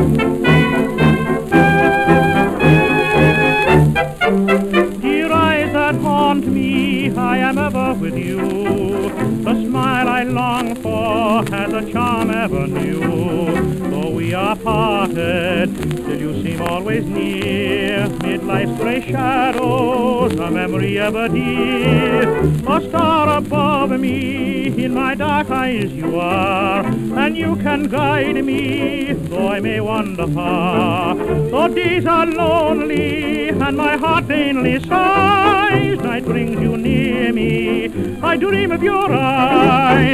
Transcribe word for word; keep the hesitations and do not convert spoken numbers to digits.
Dear eyes that haunt me, I am ever with you. The smile I long for has a charm ever new. Though we are parted, still you seem always near. Mid life's gray shadows, a memory ever dear. A star above me, in my dark eyes you are, and you can guide me, though I may wander far. Though days are lonely, and my heart vainly sighs, night brings you near me, I dream of your eyes.